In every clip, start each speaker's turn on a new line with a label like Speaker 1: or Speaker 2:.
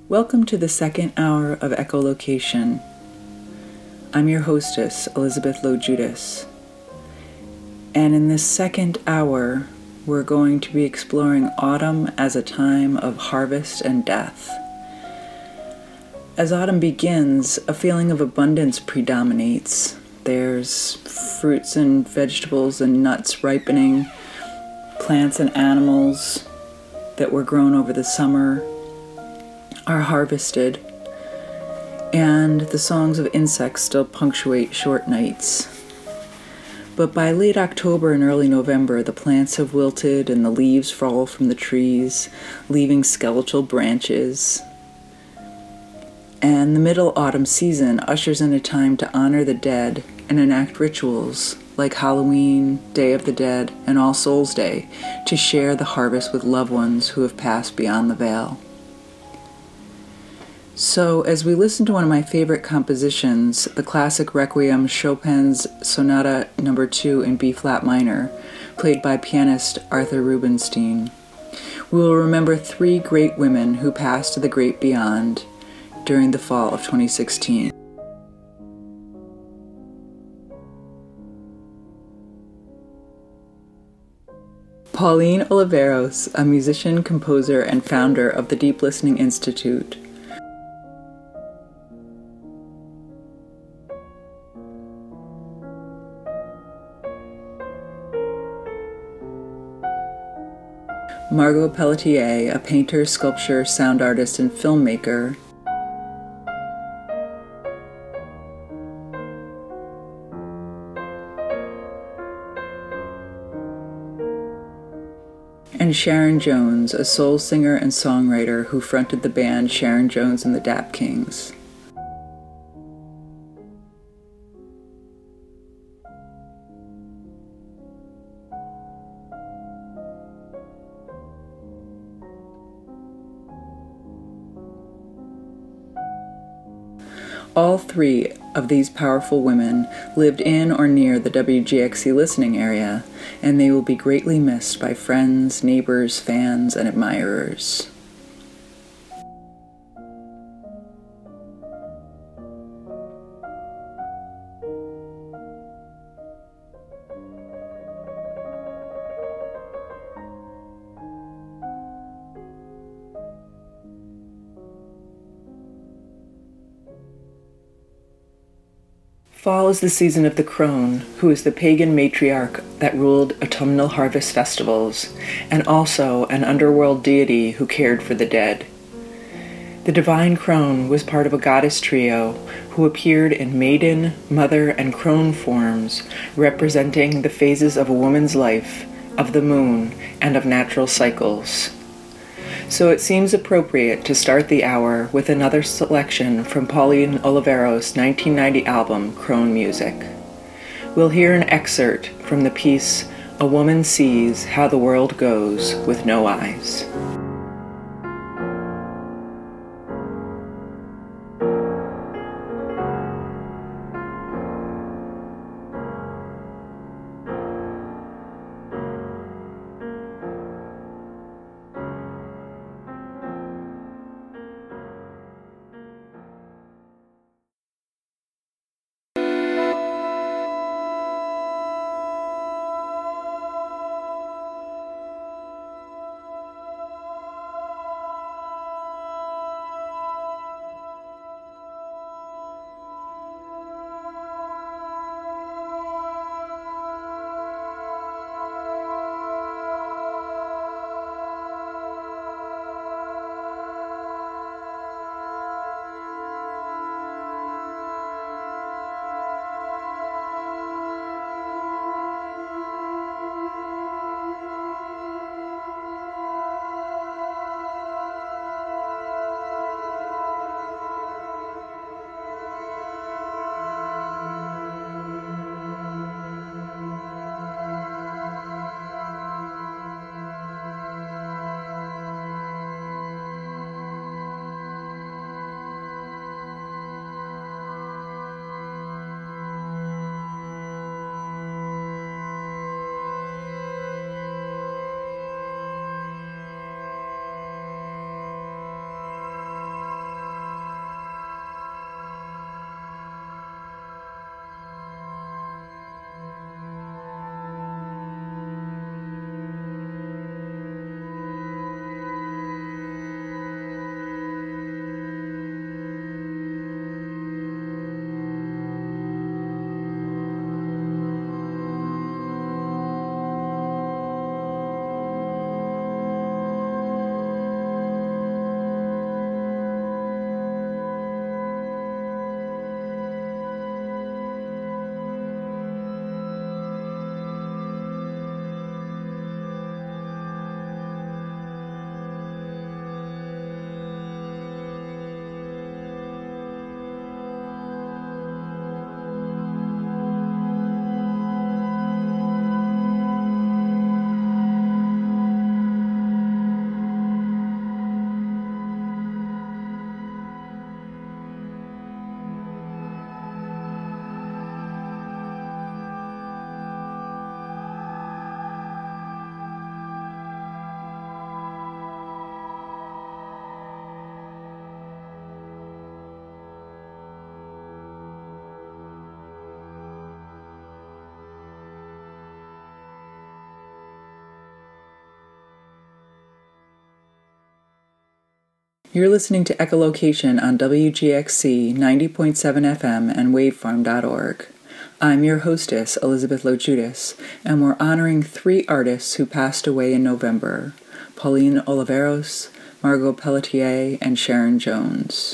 Speaker 1: Welcome to the second hour of Echolocation. I'm your hostess, Elizabeth Lowe Judas. And in this second hour, we're going to be exploring autumn as a time of harvest and death. As autumn begins, a feeling of abundance predominates. There's fruits and vegetables and nuts ripening, plants and animals that were grown over the summer are harvested, and the songs of insects still punctuate short nights. But by late October and early November, the plants have wilted and the leaves fall from the trees, leaving skeletal branches. And the middle autumn season ushers in a time to honor the dead and enact rituals like Halloween, Day of the Dead, and All Souls Day to share the harvest with loved ones who have passed beyond the veil. So, as we listen to one of my favorite compositions, the classic Requiem, Chopin's Sonata No. 2 in B-flat minor, played by pianist Arthur Rubinstein, we will remember three great women who passed to the great beyond during the fall of 2016. Pauline Oliveros, a musician, composer, and founder of the Deep Listening Institute. Margot Pelletier, a painter, sculptor, sound artist, and filmmaker. And Sharon Jones, a soul singer and songwriter who fronted the band Sharon Jones and the Dap Kings. All three of these powerful women lived in or near the WGXC listening area, and they will be greatly missed by friends, neighbors, fans, and admirers. Fall is the season of the crone, who is the pagan matriarch that ruled autumnal harvest festivals, and also an underworld deity who cared for the dead. The divine crone was part of a goddess trio who appeared in maiden, mother, and crone forms, representing the phases of a woman's life, of the moon, and of natural cycles. So it seems appropriate to start the hour with another selection from Pauline Oliveros' 1990 album, Crone Music. We'll hear an excerpt from the piece, A Woman Sees How the World Goes with No Eyes. You're listening to Echolocation on WGXC 90.7 FM and wavefarm.org. I'm your hostess, Elizabeth Lojudas, and we're honoring 3 artists who passed away in November: Pauline Oliveros, Margot Pelletier, and Sharon Jones.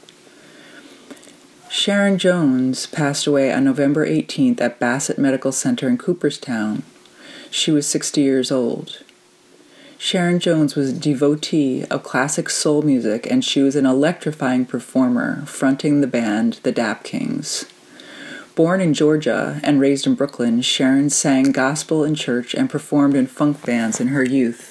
Speaker 1: Sharon Jones passed away on November 18th at Bassett Medical Center in Cooperstown. She was 60 years old. Sharon Jones was a devotee of classic soul music, and she was an electrifying performer, fronting the band The Dap Kings. Born in Georgia and raised in Brooklyn, Sharon sang gospel in church and performed in funk bands in her youth.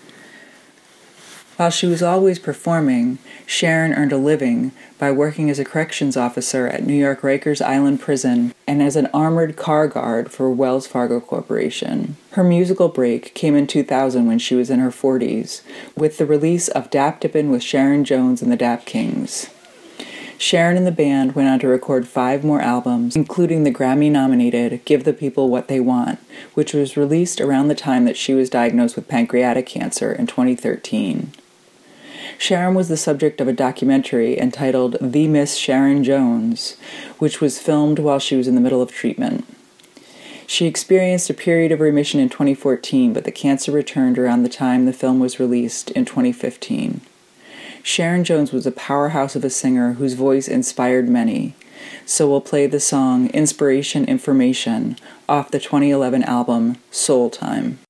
Speaker 1: While she was always performing, Sharon earned a living by working as a corrections officer at New York Rikers Island Prison and as an armored car guard for Wells Fargo Corporation. Her musical break came in 2000 when she was in her 40s, with the release of Dap Dippin' with Sharon Jones and the Dap Kings. Sharon and the band went on to record 5 more albums, including the Grammy-nominated Give the People What They Want, which was released around the time that she was diagnosed with pancreatic cancer in 2013. Sharon was the subject of a documentary entitled The Miss Sharon Jones, which was filmed while she was in the middle of treatment. She experienced a period of remission in 2014, but the cancer returned around the time the film was released in 2015. Sharon Jones was a powerhouse of a singer whose voice inspired many, so we'll play the song Inspiration Information off the 2011 album Soul Time.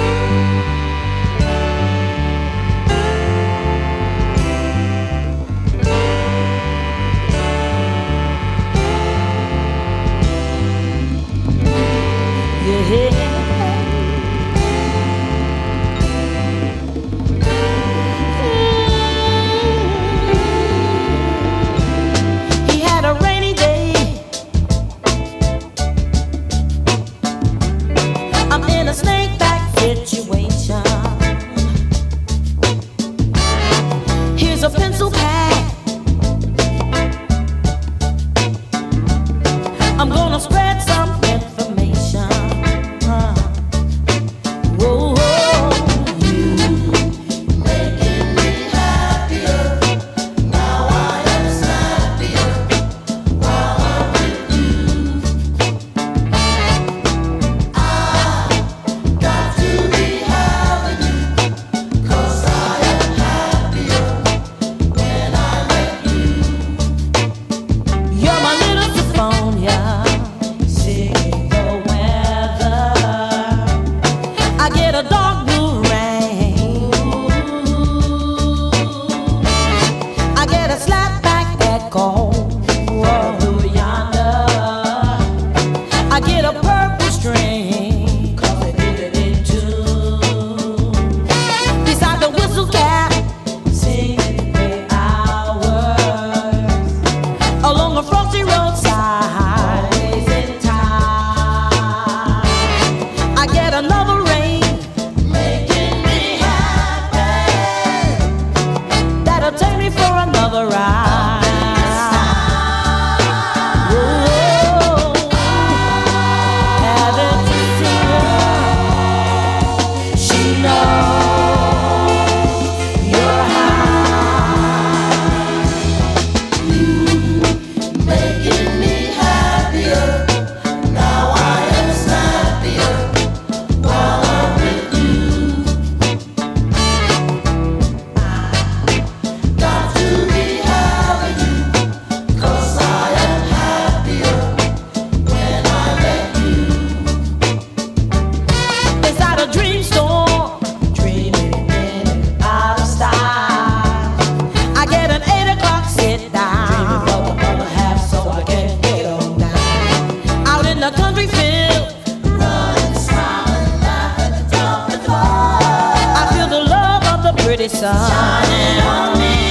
Speaker 2: Shining on me.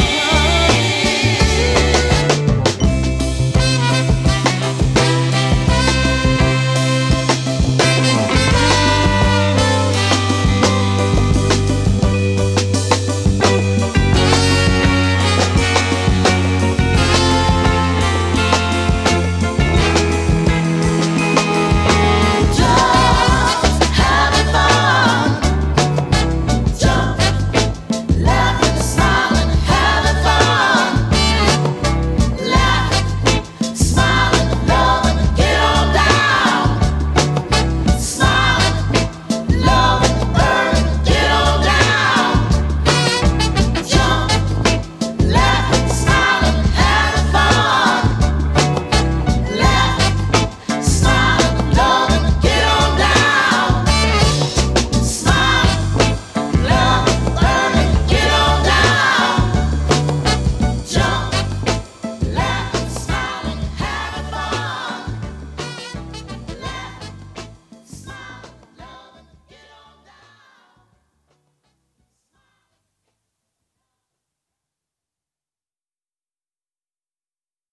Speaker 2: Having fun, jump, laughing, smiling.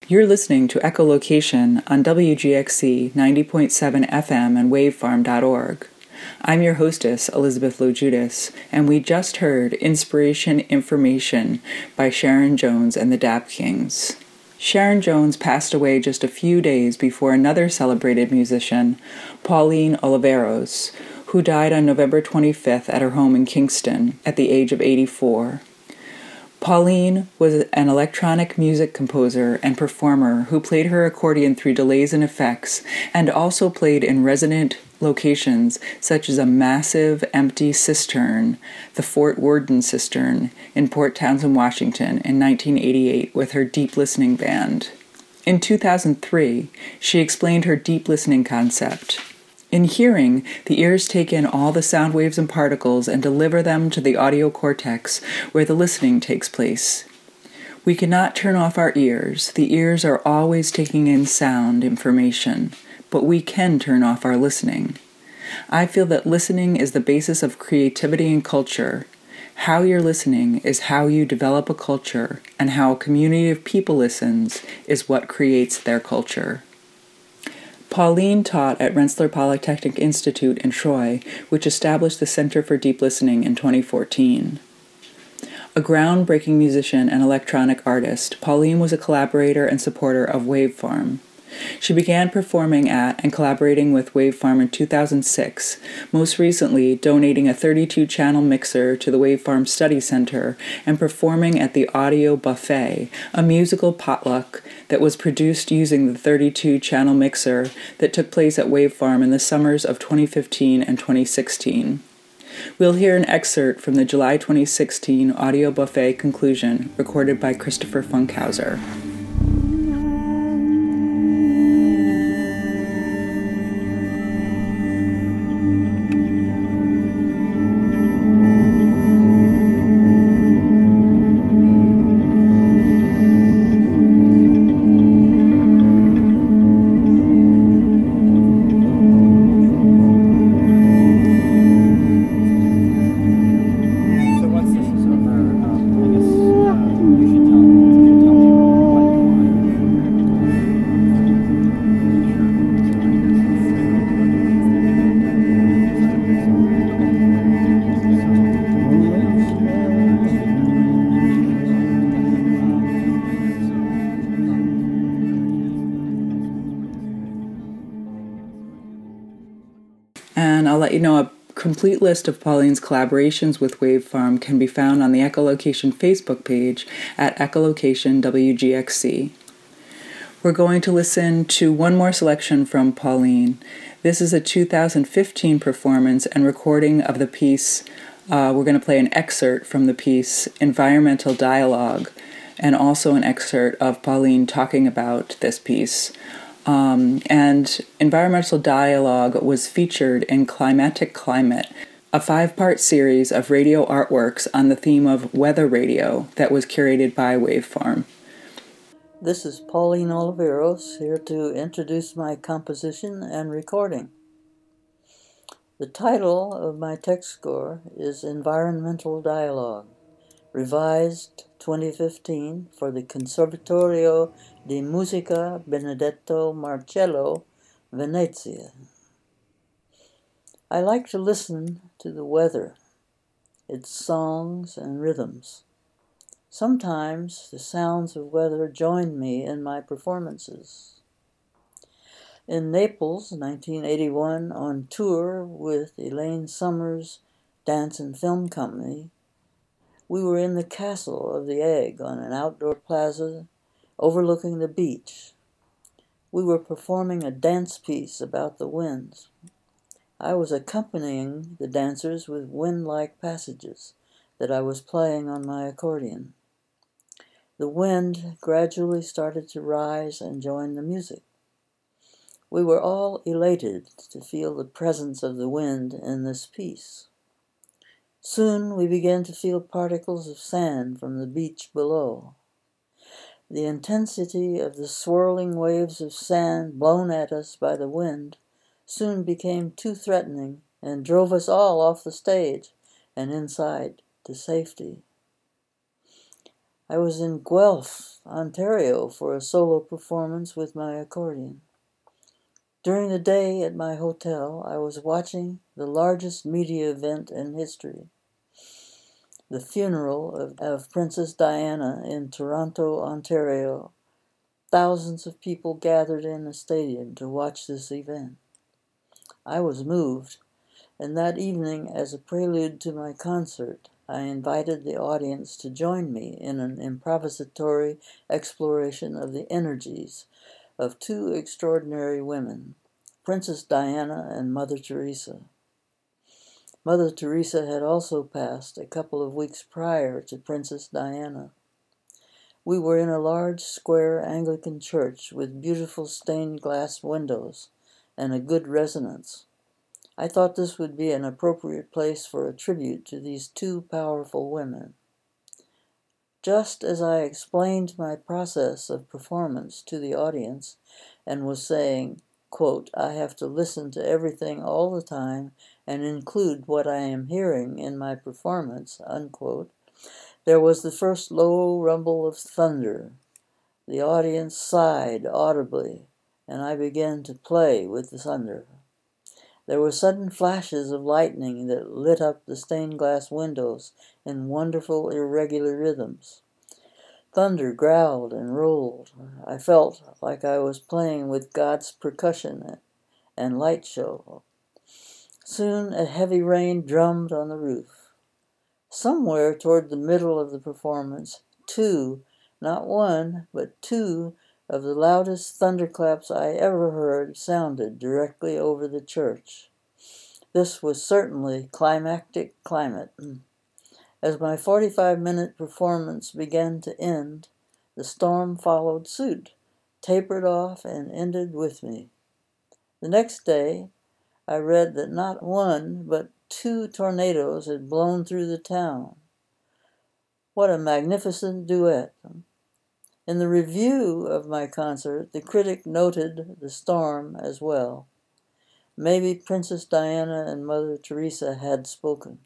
Speaker 1: You're listening to Echolocation on WGXC 90.7 FM and wavefarm.org. I'm your hostess, Elizabeth Lojudas, and we just heard Inspiration Information by Sharon Jones and the Dap Kings. Sharon Jones passed away just a few days before another celebrated musician, Pauline Oliveros, who died on November 25th at her home in Kingston at the age of 84. Pauline was an electronic music composer and performer who played her accordion through delays and effects, and also played in resident locations such as a massive empty cistern, the Fort Worden Cistern, in Port Townsend, Washington in 1988 with her deep listening band. In 2003, she explained her deep listening concept. In hearing, the ears take in all the sound waves and particles and deliver them to the audio cortex, where the listening takes place. We cannot turn off our ears. The ears are always taking in sound information, but we can turn off our listening. I feel that listening is the basis of creativity and culture. How you're listening is how you develop a culture, and how a community of people listens is what creates their culture. Pauline taught at Rensselaer Polytechnic Institute in Troy, which established the Center for Deep Listening in 2014. A groundbreaking musician and electronic artist, Pauline was a collaborator and supporter of Wavefarm. She began performing at and collaborating with Wavefarm in 2006, most recently donating a 32-channel mixer to the Wavefarm Study Center and performing at the Audio Buffet, a musical potluck that was produced using the 32-channel mixer that took place at Wavefarm in the summers of 2015 and 2016. We'll hear an excerpt from the July 2016 Audio Buffet conclusion recorded by Christopher Funkhauser. And I'll let you know a complete list of Pauline's collaborations with Wavefarm can be found on the Echolocation Facebook page at Echolocation WGXC. We're going to listen to one more selection from Pauline. This is a 2015 performance and recording of the piece. We're going to play an excerpt from the piece Environmental Dialogue, and also an excerpt of Pauline talking about this piece. And Environmental Dialogue was featured in Climatic Climate, a 5-part series of radio artworks on the theme of weather radio that was curated by Wavefarm.
Speaker 3: This is Pauline Oliveros, here to introduce my composition and recording. The title of my text score is Environmental Dialogue, revised 2015 for the Conservatorio di Musica Benedetto Marcello, Venezia. I like to listen to the weather, its songs and rhythms. Sometimes the sounds of weather join me in my performances. In Naples, 1981, on tour with Elaine Summers Dance and Film Company, we were in the Castle of the Egg on an outdoor plaza overlooking the beach. We were performing a dance piece about the winds. I was accompanying the dancers with wind-like passages that I was playing on my accordion. The wind gradually started to rise and join the music. We were all elated to feel the presence of the wind in this piece. Soon we began to feel particles of sand from the beach below. The intensity of the swirling waves of sand blown at us by the wind soon became too threatening and drove us all off the stage and inside to safety. I was in Guelph, Ontario, for a solo performance with my accordion. During the day at my hotel, I was watching the largest media event in history, the funeral of Princess Diana in Toronto, Ontario. Thousands of people gathered in the stadium to watch this event. I was moved, and that evening, as a prelude to my concert, I invited the audience to join me in an improvisatory exploration of the energies of two extraordinary women, Princess Diana and Mother Teresa. Mother Teresa had also passed a couple of weeks prior to Princess Diana. We were in a large square Anglican church with beautiful stained glass windows and a good resonance. I thought this would be an appropriate place for a tribute to these two powerful women. Just as I explained my process of performance to the audience and was saying, quote, I have to listen to everything all the time and include what I am hearing in my performance, unquote, there was the first low rumble of thunder. The audience sighed audibly, and I began to play with the thunder. There were sudden flashes of lightning that lit up the stained glass windows in wonderful irregular rhythms. Thunder growled and rolled. I felt like I was playing with God's percussion and light show. Soon a heavy rain drummed on the roof. Somewhere toward the middle of the performance, two, not one, but two of the loudest thunderclaps I ever heard sounded directly over the church. This was certainly climactic climate. As my 45-minute performance began to end, the storm followed suit, tapered off, and ended with me. The next day, I read that not one, but two tornadoes had blown through the town. What a magnificent duet. In the review of my concert, the critic noted the storm as well. Maybe Princess Diana and Mother Teresa had spoken.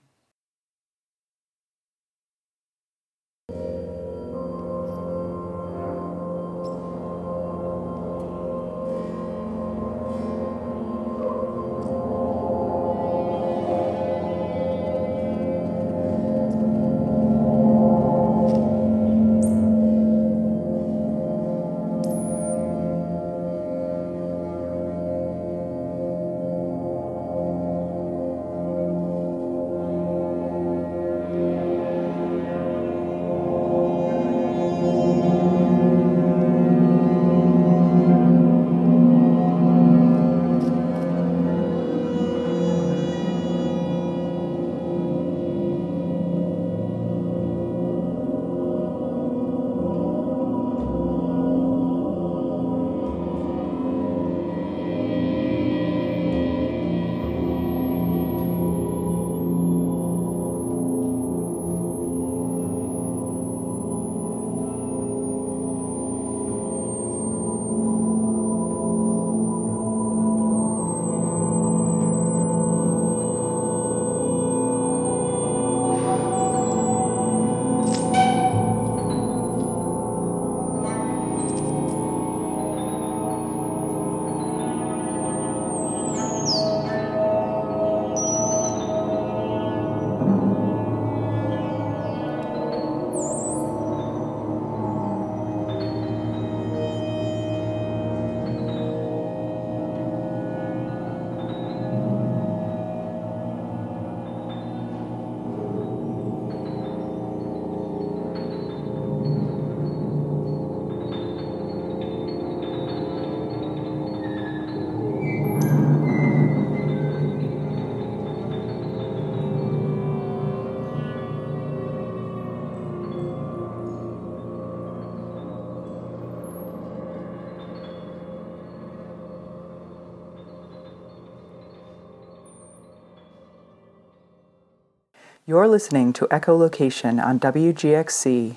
Speaker 1: You're listening to Echolocation on WGXC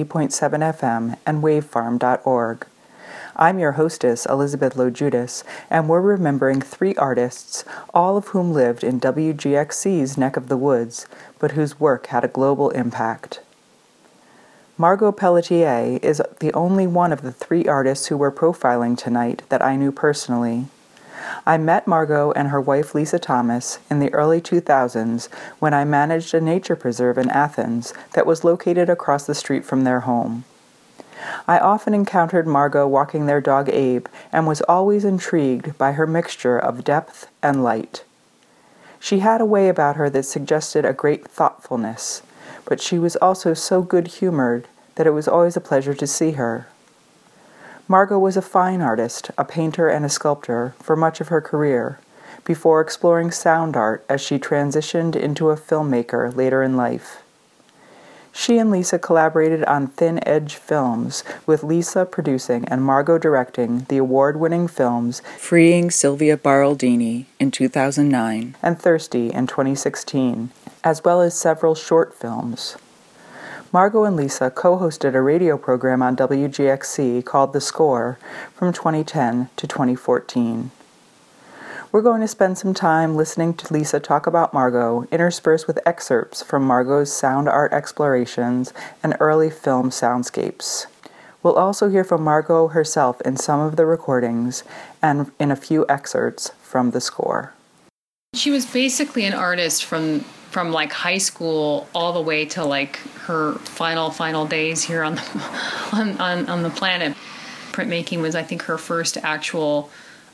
Speaker 1: 90.7 FM and wavefarm.org. I'm your hostess, Elizabeth Lojudas, and we're remembering three artists, all of whom lived in WGXC's neck of the woods, but whose work had a global impact. Margot Pelletier is the only one of the three artists who we're profiling tonight that I knew personally. I met Margot and her wife Lisa Thomas in the early 2000s when I managed a nature preserve in Athens that was located across the street from their home. I often encountered Margot walking their dog Abe and was always intrigued by her mixture of depth and light. She had a way about her that suggested a great thoughtfulness, but she was also so good-humored that it was always a pleasure to see her. Margot was a fine artist, a painter and a sculptor for much of her career, before exploring sound art as she transitioned into a filmmaker later in life. She and Lisa collaborated on Thin Edge Films, with Lisa producing and Margot directing the award-winning films Freeing Sylvia Baraldini in 2009 and Thirsty in 2016, as well as several short films. Margot and Lisa co-hosted a radio program on WGXC called The Score from 2010 to 2014. We're going to spend some time listening to Lisa talk about Margot, interspersed with excerpts from Margot's sound art explorations and early film soundscapes. We'll also hear from Margot herself in some of the recordings and in a few excerpts from The Score.
Speaker 4: She was basically an artist from like high school all the way to like her final days here on the planet. Printmaking was, I think, her first actual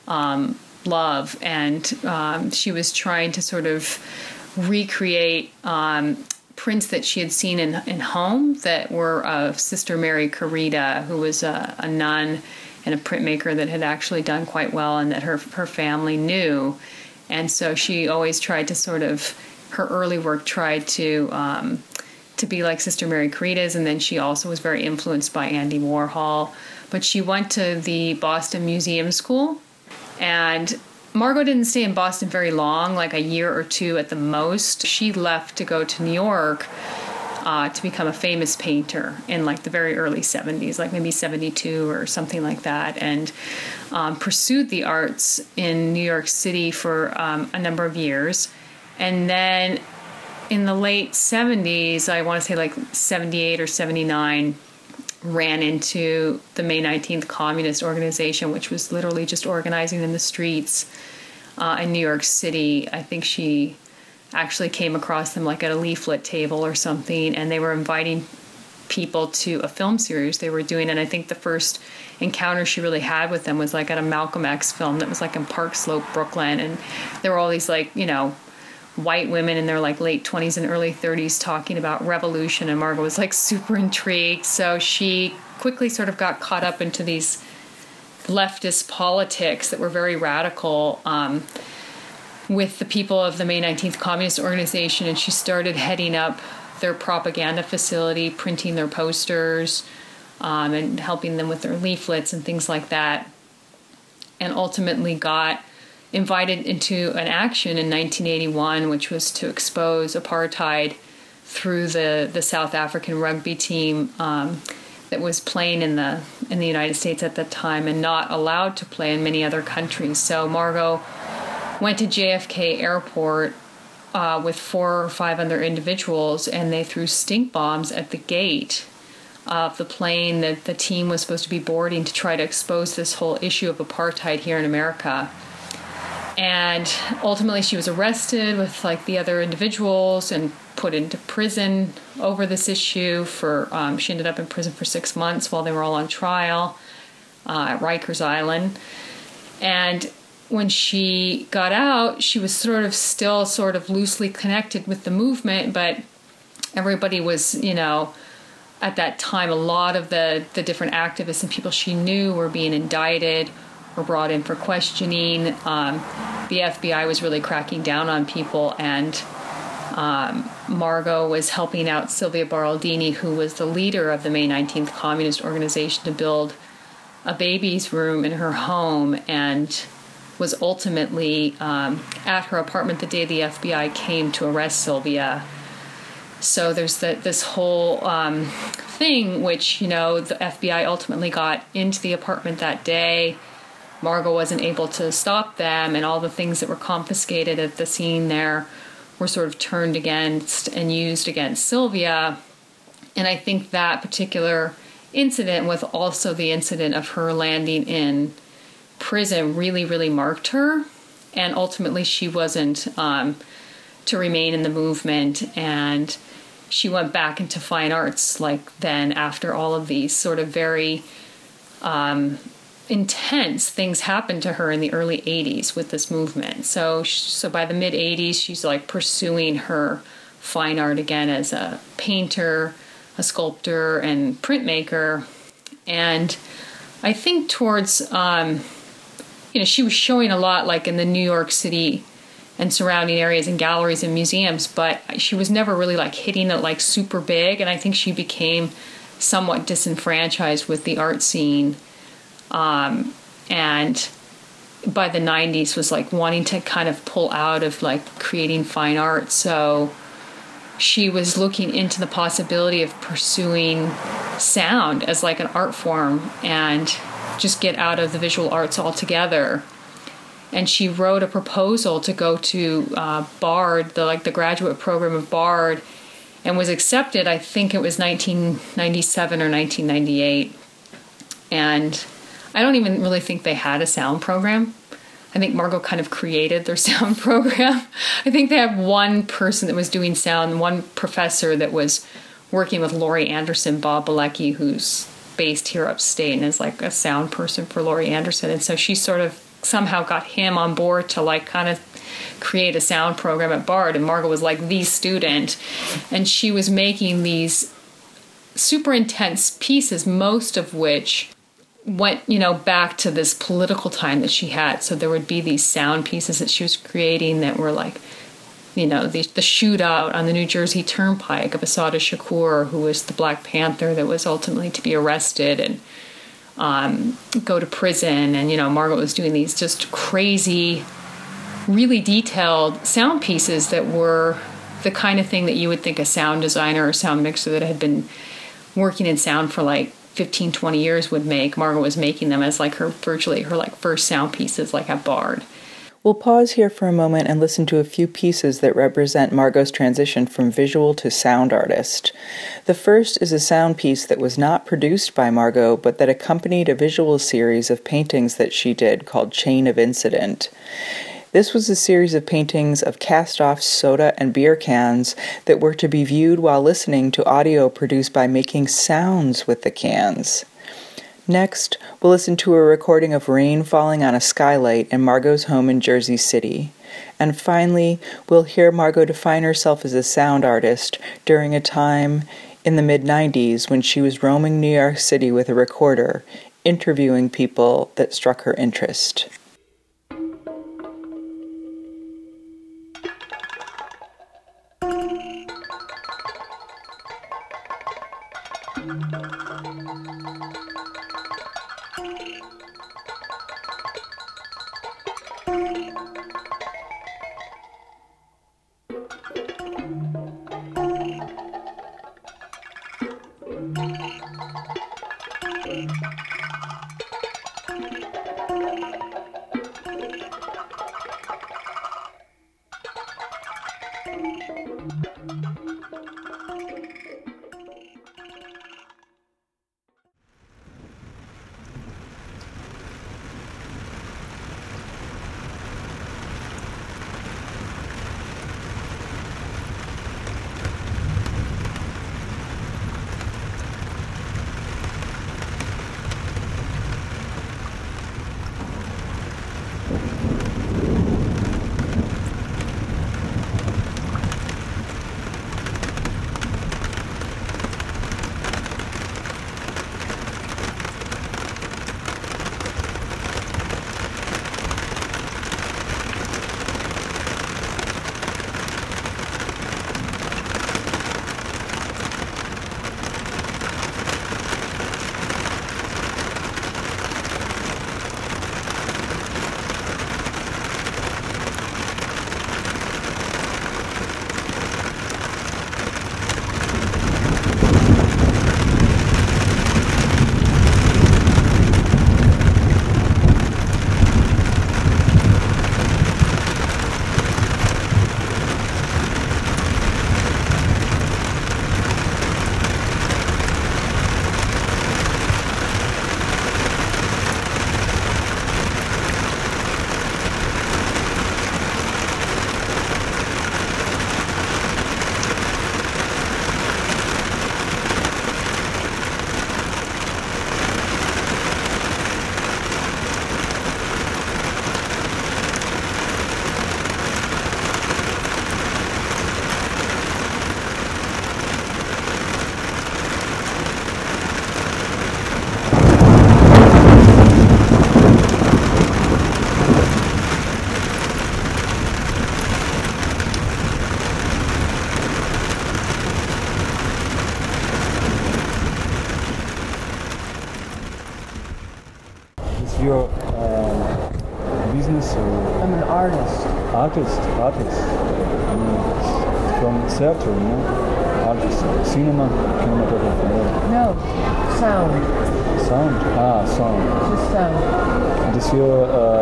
Speaker 4: love, and she was trying to sort of recreate prints that she had seen in home that were of Sister Mary Carita, who was a nun and a printmaker that had actually done quite well and that her family knew. And so she always tried to sort of, her early work tried to be like Sister Mary Carita's, and then she also was very influenced by Andy Warhol. But she went to the Boston Museum School, and Margot didn't stay in Boston very long, like a year or two at the most. She left to go to New York to become a famous painter in like the very early 70s, like maybe 72 or something like that, and pursued the arts in New York City for a number of years. And then in the late 70s, I want to say like 78 or 79, ran into the May 19th Communist Organization, which was literally just organizing in the streets in New York City. I think she actually came across them like at a leaflet table or something, and they were inviting people to a film series they were doing. And I think the first encounter she really had with them was like at a Malcolm X film that was like in Park Slope, Brooklyn. And there were all these like, you know, white women in their like late 20s and early 30s talking about revolution, and Margot was like super intrigued. So she quickly sort of got caught up into these leftist politics that were very radical with the people of the May 19th Communist Organization, and she started heading up their propaganda facility, printing their posters and helping them with their leaflets and things like that, and ultimately got invited into an action in 1981, which was to expose apartheid through the South African rugby team that was playing in the United States at that time and not allowed to play in many other countries. So Margot went to JFK Airport with 4 or 5 other individuals, and they threw stink bombs at the gate of the plane that the team was supposed to be boarding to try to expose this whole issue of apartheid here in America. And ultimately she was arrested with like the other individuals and put into prison over this issue for, she ended up in prison for 6 months while they were all on trial at Rikers Island. And when she got out, she was still loosely connected with the movement, but everybody was, you know, at that time, a lot of the different activists and people she knew were being indicted, were brought in for questioning. The FBI was really cracking down on people, and Margot was helping out Sylvia Baraldini, who was the leader of the May 19th Communist Organization, to build a baby's room in her home, and was ultimately at her apartment the day the FBI came to arrest Sylvia. So there's this whole thing, which, you know, the FBI ultimately got into the apartment that day. Margot wasn't able to stop them, and all the things that were confiscated at the scene there were sort of turned against and used against Sylvia. And I think that particular incident, with also the incident of her landing in prison, really, really marked her. And ultimately she wasn't to remain in the movement, and she went back into fine arts like then after all of these sort of very intense things happened to her in the early 80s with this movement. So by the mid 80s, she's like pursuing her fine art again as a painter, a sculptor, and printmaker. And I think towards, she was showing a lot like in the New York City and surrounding areas and galleries and museums, but she was never really like hitting it like super big. And I think she became somewhat disenfranchised with the art scene. And by the 90s was like wanting to kind of pull out of like creating fine art. So she was looking into the possibility of pursuing sound as like an art form and just get out of the visual arts altogether. And she wrote a proposal to go to BARD, the graduate program of BARD, and was accepted. I think it was 1997 or 1998. And I don't even really think they had a sound program. I think Margot kind of created their sound program. I think they had one person that was doing sound, one professor that was working with Laurie Anderson, Bob Bilecki, who's based here upstate and is like a sound person for Laurie Anderson. And so she sort of somehow got him on board to like kind of create a sound program at BARD. And Margot was like the student. And she was making these super intense pieces, most of which went, back to this political time that she had. So there would be these sound pieces that she was creating that were like, the shootout on the New Jersey Turnpike of Assata Shakur, who was the Black Panther that was ultimately to be arrested and go to prison. And, Margot was doing these just crazy, really detailed sound pieces that were the kind of thing that you would think a sound designer or sound mixer that had been working in sound for like 15, 20 years would make. Margot was making them as like virtually her like first sound pieces like at BARD.
Speaker 1: We'll pause here for a moment and listen to a few pieces that represent Margot's transition from visual to sound artist. The first is a sound piece that was not produced by Margot, but that accompanied a visual series of paintings that she did called Chain of Incident. This was a series of paintings of cast-off soda and beer cans that were to be viewed while listening to audio produced by making sounds with the cans. Next, we'll listen to a recording of rain falling on a skylight in Margot's home in Jersey City. And finally, we'll hear Margot define herself as a sound artist during a time in the mid-90s when she was roaming New York City with a recorder, interviewing people that struck her interest.
Speaker 5: What's your business or
Speaker 6: I'm an artist.
Speaker 5: artist? I mean, it's from theater, you know? Artist, cinema, cinematography.
Speaker 6: No, sound.
Speaker 5: Sound? Sound.
Speaker 6: Just sound.
Speaker 5: It is your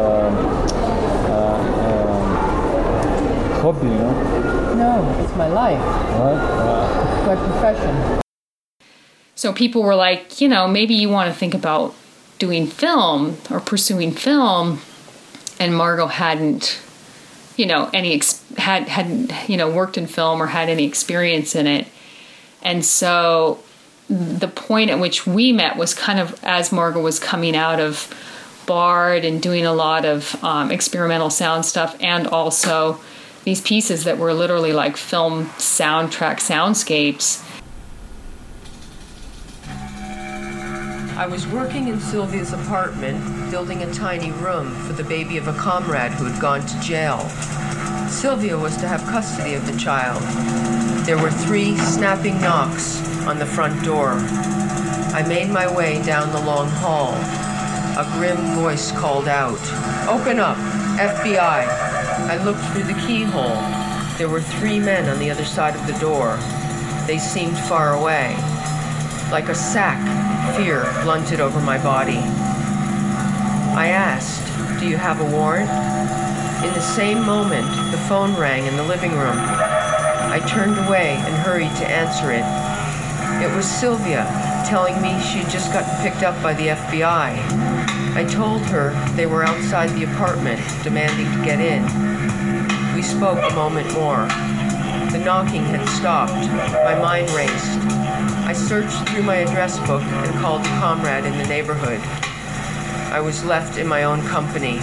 Speaker 5: hobby, you know?
Speaker 6: No, it's my life.
Speaker 5: Right?
Speaker 6: My profession.
Speaker 4: So people were like, you know, maybe you want to think about doing film or pursuing film. And Margot hadn't, you know, hadn't worked in film or had any experience in it. And so the point at which we met was kind of as Margot was coming out of Bard and doing a lot of experimental sound stuff, and also these pieces that were literally like film soundtrack soundscapes.
Speaker 7: I was working in Sylvia's apartment, building a tiny room for the baby of a comrade who had gone to jail. Sylvia was to have custody of the child. There were 3 snapping knocks on the front door. I made my way down the long hall. A grim voice called out, "Open up, FBI." I looked through the keyhole. There were 3 men on the other side of the door. They seemed far away. Like a sack, fear blunted over my body. I asked, "Do you have a warrant?" In the same moment, the phone rang in the living room. I turned away and hurried to answer it. It was Sylvia, telling me she'd just gotten picked up by the FBI. I told her they were outside the apartment, demanding to get in. We spoke a moment more. The knocking had stopped. My mind raced. I searched through my address book and called a comrade in the neighborhood. I was left in my own company.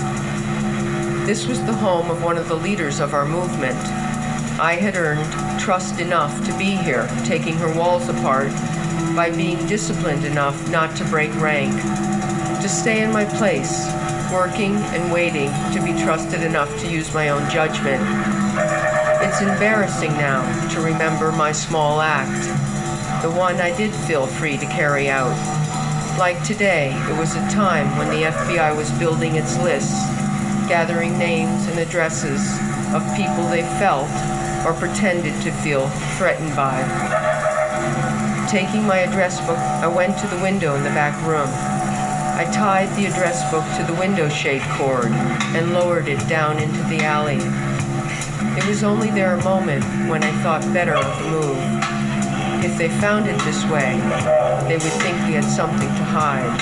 Speaker 7: This was the home of one of the leaders of our movement. I had earned trust enough to be here, taking her walls apart, by being disciplined enough not to break rank, to stay in my place, working and waiting to be trusted enough to use my own judgment. It's embarrassing now to remember my small act, the one I did feel free to carry out. Like today, it was a time when the FBI was building its lists, gathering names and addresses of people they felt or pretended to feel threatened by. Taking my address book, I went to the window in the back room. I tied the address book to the window shade cord and lowered it down into the alley. It was only there a moment when I thought better of the move. If they found it this way, they would think we had something to hide.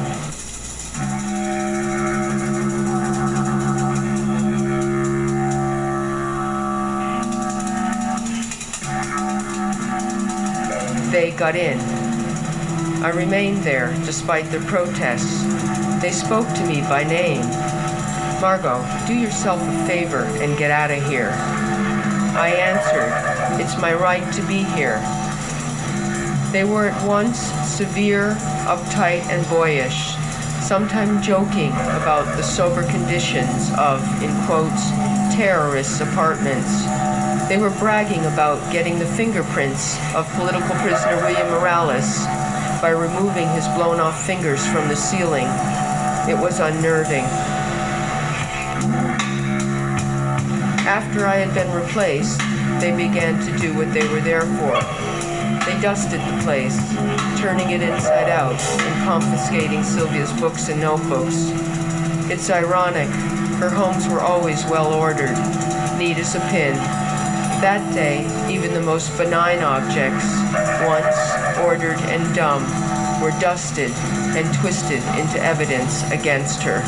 Speaker 7: They got in. I remained there despite their protests. They spoke to me by name. "Margot, do yourself a favor and get out of here." I answered, "It's my right to be here." They were at once severe, uptight, and boyish, sometimes joking about the sober conditions of, in quotes, terrorists' apartments. They were bragging about getting the fingerprints of political prisoner William Morales by removing his blown-off fingers from the ceiling. It was unnerving. After I had been replaced, they began to do what they were there for. They dusted the place, turning it inside out and confiscating Sylvia's books and notebooks. It's ironic, her homes were always well-ordered, neat as a pin. That day, even the most benign objects, once ordered and dumb, were dusted and twisted into evidence against her.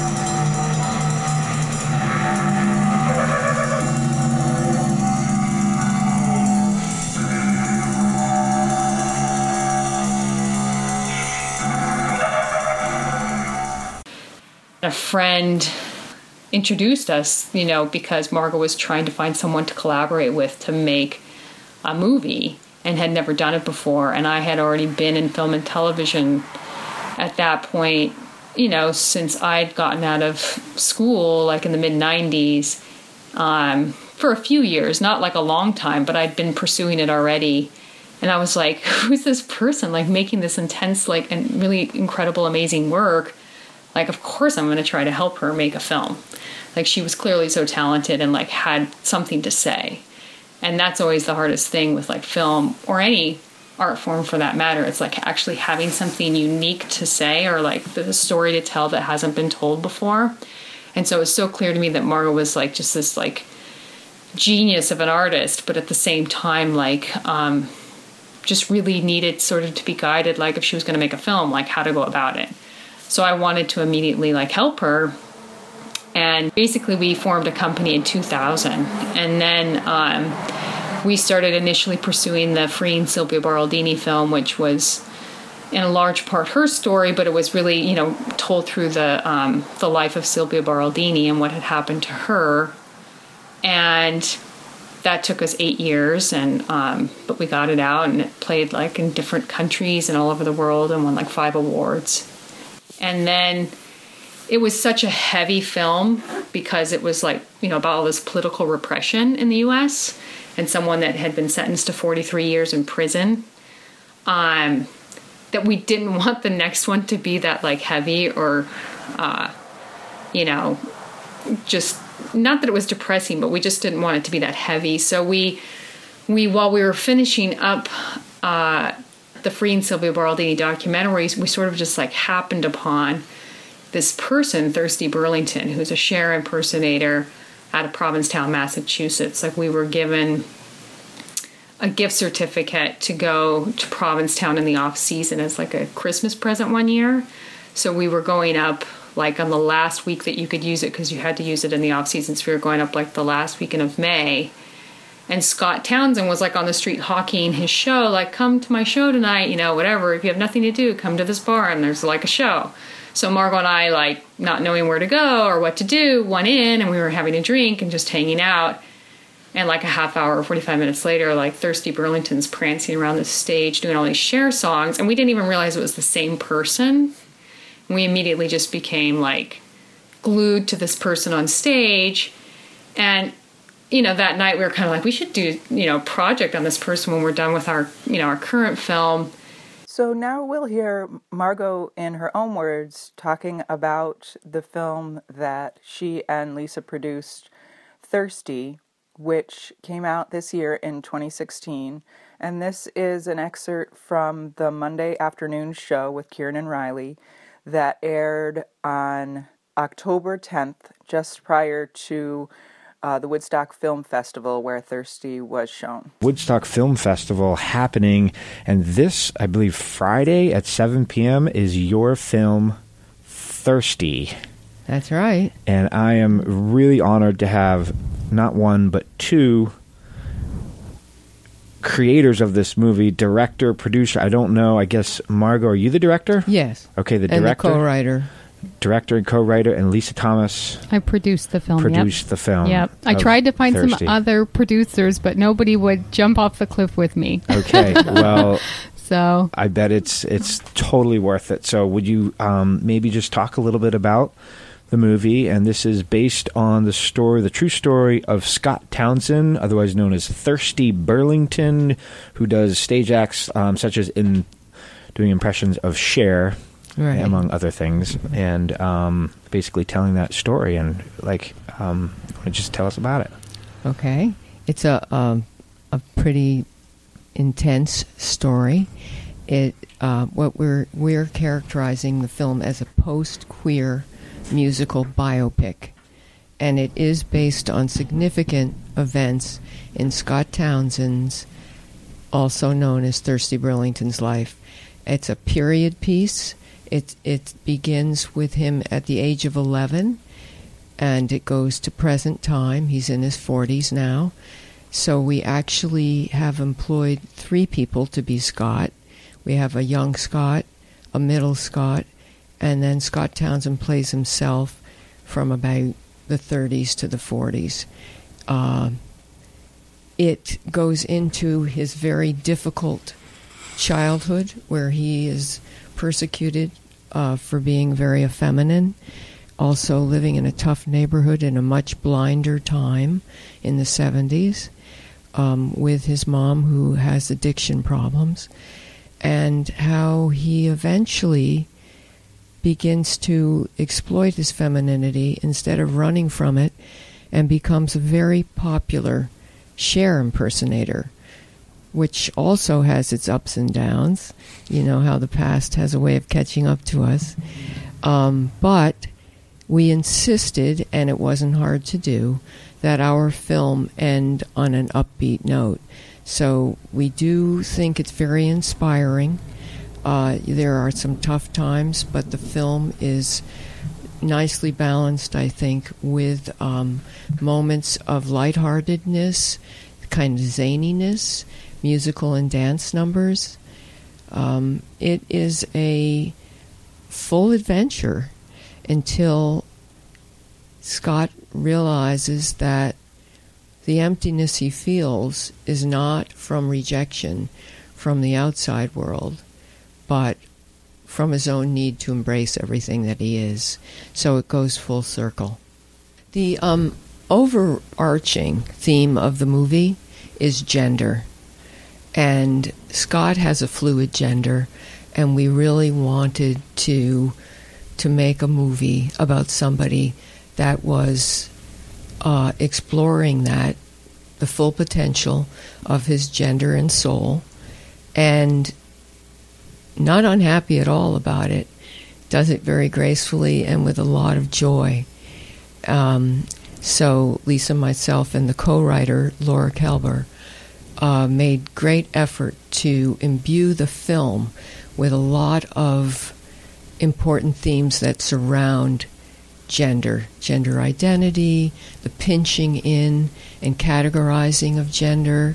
Speaker 4: A friend introduced us, because Margot was trying to find someone to collaborate with to make a movie and had never done it before. And I had already been in film and television at that point, since I'd gotten out of school, like in the mid-90s, for a few years, not like a long time, but I'd been pursuing it already. And I was like, who's this person, like making this intense, like, and really incredible, amazing work? like, of course I'm going to try to help her make a film. Like, she was clearly so talented and, like, had something to say. And that's always the hardest thing with, like, film or any art form for that matter. It's like actually having something unique to say, or like the story to tell that hasn't been told before. And so it was so clear to me that Margot was like just this like genius of an artist, but at the same time, like, just really needed sort of to be guided, like if she was going to make a film, like how to go about it. So I wanted to immediately like help her. And basically we formed a company in 2000. And then we started initially pursuing the Freeing Silvia Baraldini film, which was in a large part her story, but it was really, you know, told through the life of Silvia Baraldini and what had happened to her. And that took us 8 years, and but we got it out, and it played like in different countries and all over the world and won like 5 awards. And then it was such a heavy film because it was like, you know, about all this political repression in the U.S. and someone that had been sentenced to 43 years in prison, that we didn't want the next one to be that like heavy or, you know, just not that it was depressing, but we just didn't want it to be that heavy. So we while we were finishing up the Freeing Silvia Baraldini documentaries, we sort of just like happened upon this person, Thirsty Burlington, who's a Cher impersonator out of Provincetown, Massachusetts. Like, we were given a gift certificate to go to Provincetown in the off season as like a Christmas present one year. So we were going up like on the last week that you could use it, because you had to use it in the off season. So we were going up like the last weekend of May. And Scott Townsend was like on the street hawking his show, like, come to my show tonight, you know, whatever. If you have nothing to do, come to this bar and there's like a show. So Margot and I, like, not knowing where to go or what to do, went in and we were having a drink and just hanging out. And like a half hour or 45 minutes later, like Thirsty Burlington's prancing around the stage doing all these Cher songs. And we didn't even realize it was the same person. We immediately just became like glued to this person on stage. And, you know, that night we were kind of like, we should do, you know, a project on this person when we're done with our, you know, our current film.
Speaker 1: So now we'll hear Margot in her own words talking about the film that she and Lisa produced, Thirsty, which came out this year in 2016. And this is an excerpt from the Monday afternoon show with Kieran and Riley that aired on October 10th, just prior to the Woodstock Film Festival, where Thirsty was shown.
Speaker 8: Woodstock Film Festival happening, and this, I believe, Friday at 7 p.m. is your film, Thirsty.
Speaker 6: That's right.
Speaker 8: And I am really honored to have not one, but two creators of this movie, director, producer. I don't know. I guess, Margot, are you the director?
Speaker 6: Yes.
Speaker 8: Okay, the
Speaker 6: and
Speaker 8: director.
Speaker 6: And the co-writer.
Speaker 8: Director and co-writer, and Lisa Thomas
Speaker 4: I produced the film.
Speaker 8: Produced the film.
Speaker 4: Yep. I tried to find
Speaker 8: Thirsty.
Speaker 4: some other producers, but nobody would jump off the cliff with me.
Speaker 8: Okay, well,
Speaker 4: so
Speaker 8: I bet it's totally worth it. So would you maybe just talk a little bit about the movie? And this is based on the story, the true story of Scott Townsend, otherwise known as Thirsty Burlington, who does stage acts such as in doing impressions of Cher. Right. Among other things, and basically telling that story. And like, just tell us about it.
Speaker 6: Okay, it's a pretty intense story. It what we're characterizing the film as a post-queer musical biopic, and it is based on significant events in Scott Townsend's, also known as Thirsty Burlington's, life. It's a period piece. It begins with him at the age of 11, and it goes to present time. He's in his 40s now. So we actually have employed 3 people to be Scott. We have a young Scott, a middle Scott, and then Scott Townsend plays himself from about the 30s to the 40s. It goes into his very difficult childhood, where he is persecuted for being very effeminate, also living in a tough neighborhood in a much blinder time in the 70s, with his mom who has addiction problems, and how he eventually begins to exploit his femininity instead of running from it, and becomes a very popular Cher impersonator, which also has its ups and downs. You know how the past has a way of catching up to us. But we insisted, and it wasn't hard to do, that our film end on an upbeat note. So we do think it's very inspiring. There are some tough times, but the film is nicely balanced, I think, with moments of lightheartedness, kind of zaniness, musical and dance numbers. It is a full adventure until Scott realizes that the emptiness he feels is not from rejection from the outside world, but from his own need to embrace everything that he is. So it goes full circle. The overarching theme of the movie is gender. And Scott has a fluid gender, and we really wanted to make a movie about somebody that was exploring that, the full potential of his gender and soul, and not unhappy at all about it. Does it very gracefully and with a lot of joy. So Lisa, myself, and the co-writer, Laura Kelber, made great effort to imbue the film with a lot of important themes that surround gender identity, the pinching in and categorizing of gender,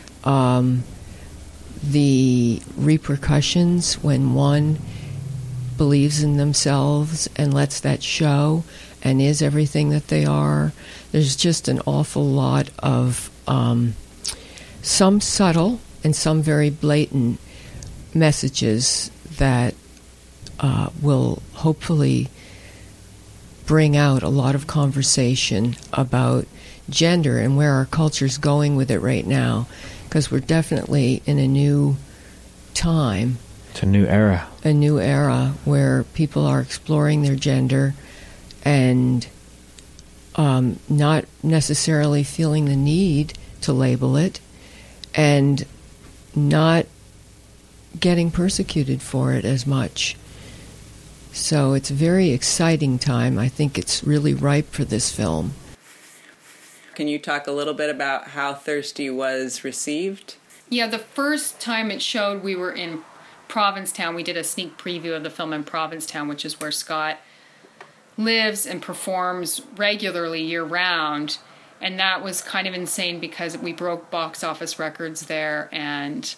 Speaker 6: the repercussions when one believes in themselves and lets that show and is everything that they are. There's just an awful lot of some subtle and some very blatant messages that will hopefully bring out a lot of conversation about gender and where our culture's going with it right now, because we're definitely in a new time.
Speaker 8: It's a new era.
Speaker 6: A new era where people are exploring their gender and not necessarily feeling the need to label it, and not getting persecuted for it as much. So it's a very exciting time. I think it's really ripe for this film.
Speaker 1: Can you talk a little bit about how Thirsty was received?
Speaker 4: Yeah, the first time it showed, we were in Provincetown. We did a sneak preview of the film in Provincetown, which is where Scott lives and performs regularly year-round. And that was kind of insane because we broke box office records there, and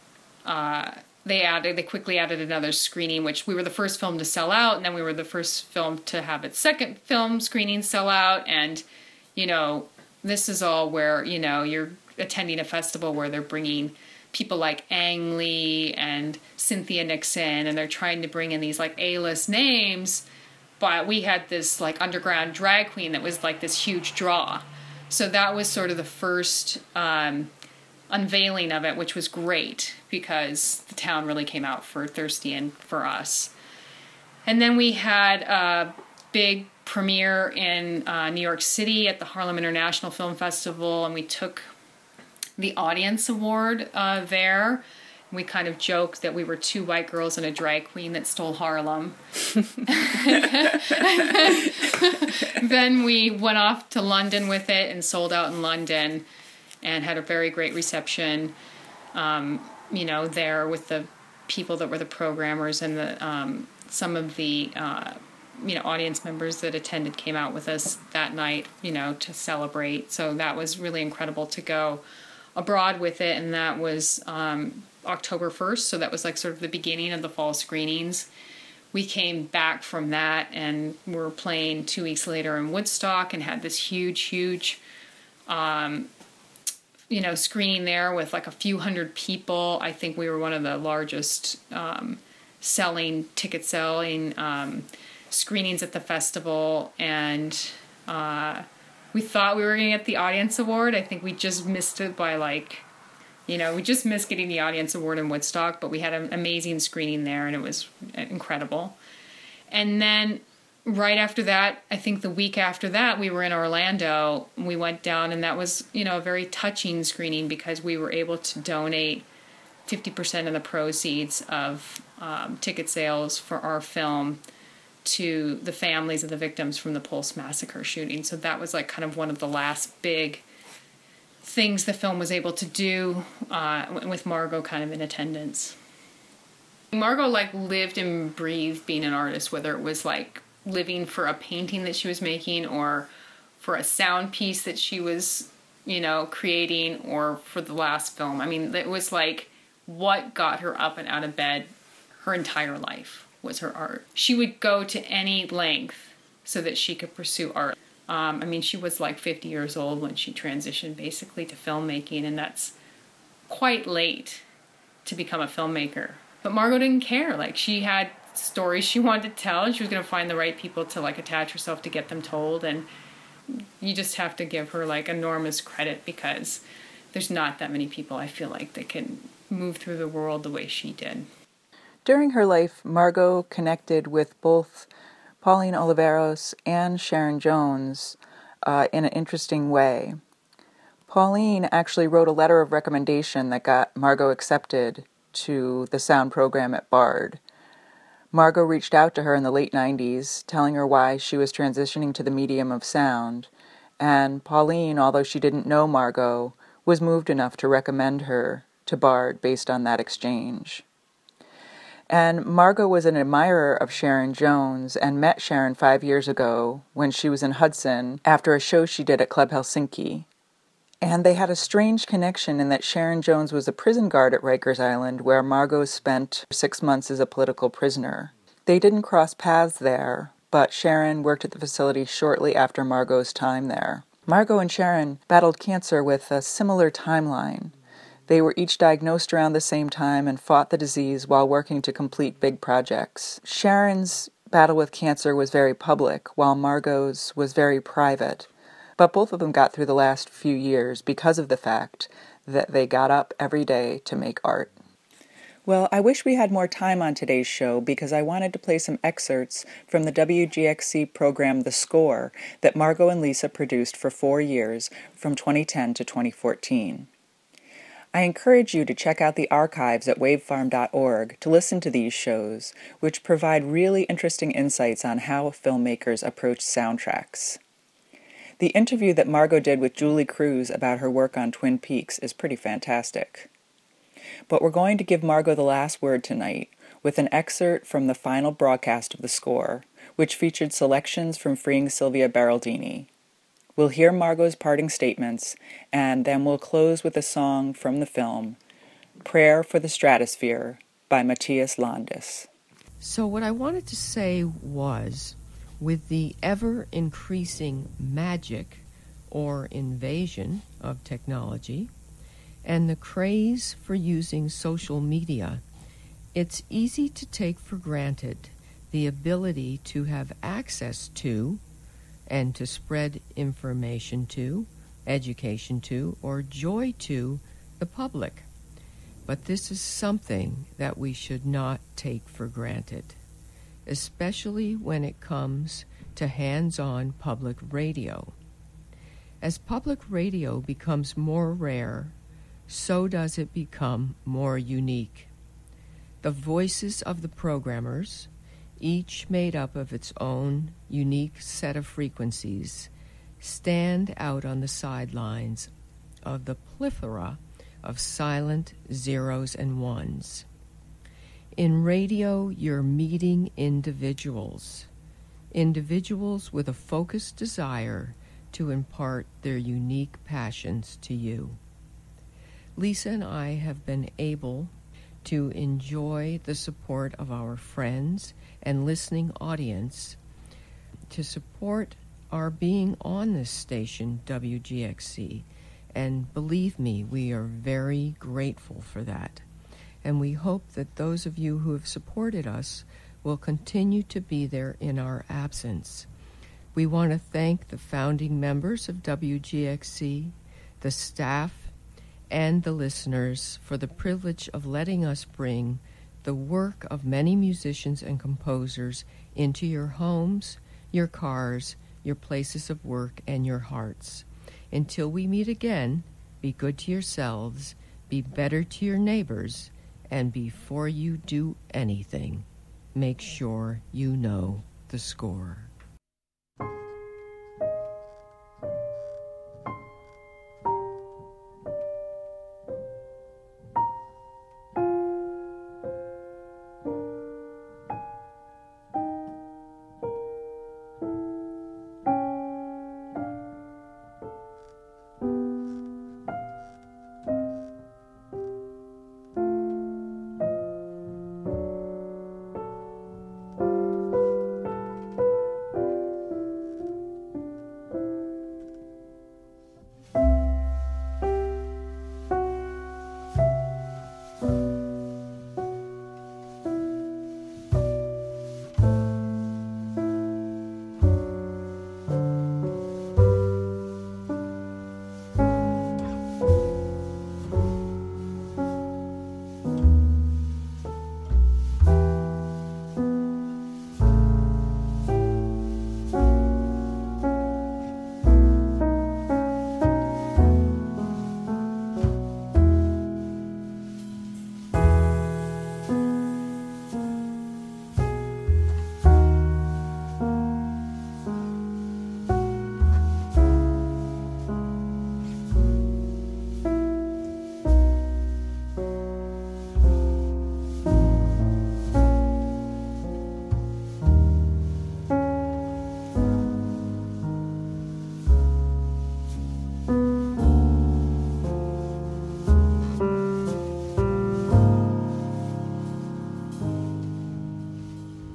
Speaker 4: they quickly added another screening, which we were the first film to sell out, and then we were the first film to have its second film screening sell out. And, you know, this is all where, you know, you're attending a festival where they're bringing people like Ang Lee and Cynthia Nixon, and they're trying to bring in these like A-list names, but we had this like underground drag queen that was like this huge draw. So that was sort of the first unveiling of it, which was great because the town really came out for Thirsty and for us. And then we had a big premiere in New York City at the Harlem International Film Festival, and we took the Audience Award there. We kind of joked that we were two white girls and a drag queen that stole Harlem. Then we went off to London with it and sold out in London and had a very great reception, you know, there with the people that were the programmers, and the some of the you know, audience members that attended came out with us that night, you know, to celebrate. So that was really incredible to go abroad with it, and that was October 1st, so that was like sort of the beginning of the fall screenings. We came back from that and were playing 2 weeks later in Woodstock and had this huge you know, screening there with like a few hundred people. I think we were one of the largest ticket selling screenings at the festival, and we thought we were going to get the Audience Award. I think we just missed it by like, you know, we just missed getting the Audience Award in Woodstock, but we had an amazing screening there, and it was incredible. And then right after that, I think the week after that, we were in Orlando. We went down, and that was, a very touching screening because we were able to donate 50% of the proceeds of ticket sales for our film to the families of the victims from the Pulse Massacre shooting. So that was like kind of one of the last big things the film was able to do with Margot kind of in attendance. Margot lived and breathed being an artist, whether it was living for a painting that she was making or for a sound piece that she was, creating, or for the last film. I mean, it was what got her up and out of bed her entire life was her art. She would go to any length so that she could pursue art. She was 50 years old when she transitioned basically to filmmaking, and that's quite late to become a filmmaker. But Margot didn't care. She had stories she wanted to tell, and she was going to find the right people to attach herself to get them told. And you just have to give her enormous credit, because there's not that many people, I feel that can move through the world the way she did.
Speaker 1: During her life, Margot connected with both Pauline Oliveros and Sharon Jones in an interesting way. Pauline actually wrote a letter of recommendation that got Margot accepted to the sound program at Bard. Margot reached out to her in the late 90s, telling her why she was transitioning to the medium of sound, and Pauline, although she didn't know Margot, was moved enough to recommend her to Bard based on that exchange. And Margot was an admirer of Sharon Jones and met Sharon 5 years ago when she was in Hudson after a show she did at Club Helsinki. And they had a strange connection in that Sharon Jones was a prison guard at Rikers Island, where Margot spent 6 months as a political prisoner. They didn't cross paths there, but Sharon worked at the facility shortly after Margot's time there. Margot and Sharon battled cancer with a similar timeline. They were each diagnosed around the same time and fought the disease while working to complete big projects. Sharon's battle with cancer was very public, while Margot's was very private. But both of them got through the last few years because of the fact that they got up every day to make art. Well, I wish we had more time on today's show because I wanted to play some excerpts from the WGXC program The Score that Margot and Lisa produced for 4 years from 2010 to 2014. I encourage you to check out the archives at wavefarm.org to listen to these shows, which provide really interesting insights on how filmmakers approach soundtracks. The interview that Margot did with Julie Cruz about her work on Twin Peaks is pretty fantastic. But we're going to give Margot the last word tonight with an excerpt from the final broadcast of The Score, which featured selections from Freeing Sylvia Berardini. We'll hear Margot's parting statements, and then we'll close with a song from the film, Prayer for the Stratosphere by Matthias Landis.
Speaker 6: So what I wanted to say was, with the ever-increasing magic or invasion of technology and the craze for using social media, it's easy to take for granted the ability to have access to and to spread information to, education to, or joy to the public. But this is something that we should not take for granted, especially when it comes to hands-on public radio. As public radio becomes more rare, so does it become more unique. The voices of the programmers, each made up of its own unique set of frequencies, stand out on the sidelines of the plethora of silent zeros and ones. In radio, you're meeting individuals with a focused desire to impart their unique passions to you. Lisa and I have been able to enjoy the support of our friends and listening audience to support our being on this station, WGXC. And believe me, we are very grateful for that. And we hope that those of you who have supported us will continue to be there in our absence. We want to thank the founding members of WGXC, the staff, and the listeners for the privilege of letting us bring the work of many musicians and composers into your homes, your cars, your places of work, and your hearts. Until we meet again, be good to yourselves, be better to your neighbors, and before you do anything, make sure you know the score.